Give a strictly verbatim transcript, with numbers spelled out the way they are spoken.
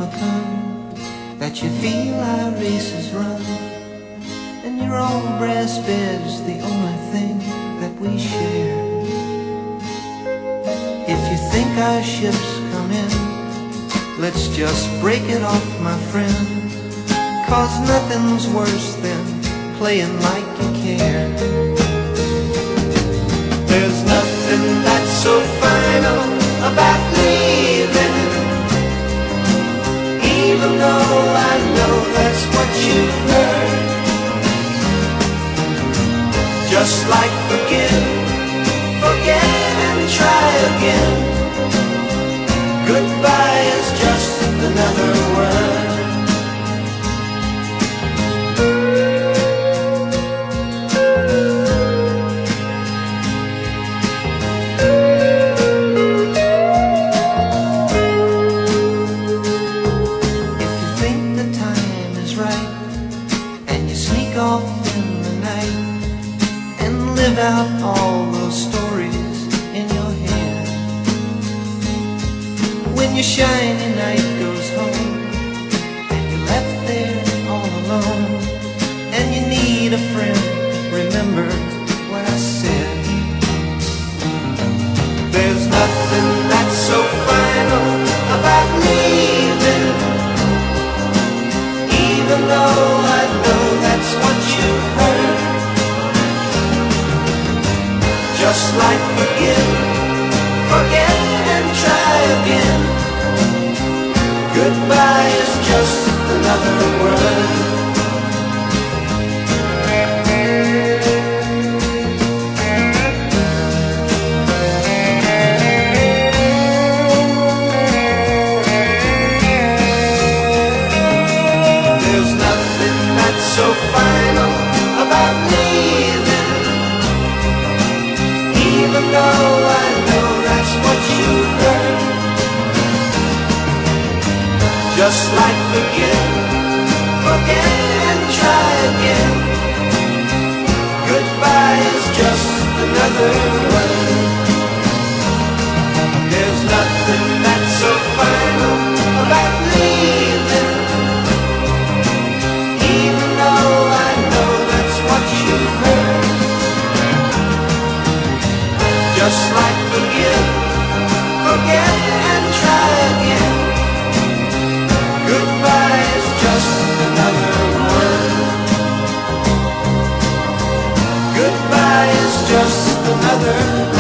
come, that you feel our races run, and your own breast bed's the only thing that we share. If you think our ship's come in, let's just break it off, my friend, 'cause nothing's worse than playing like you care. There's nothing that's so final about leaving, even though I know that's what you've heard. Just like forgive, forget and try again. Goodbye is just another word. Off in the night and live out all those stories in your head. When your shiny night goes home and you're left there all alone, and you need a friend, remember what I said. There's nothing that's so final about leaving, even though I know that's what you've heard. Just like forgive, forget and try again. Goodbye is just another word. So final about leaving, even though I know that's what you heard. Just like forgive, forget and try again. Goodbye is just another word. There's nothing that's so final about leaving, even though I know that's what you've heard. Just like forgive, forget and try again. Goodbye is just another word. Goodbye is just another word.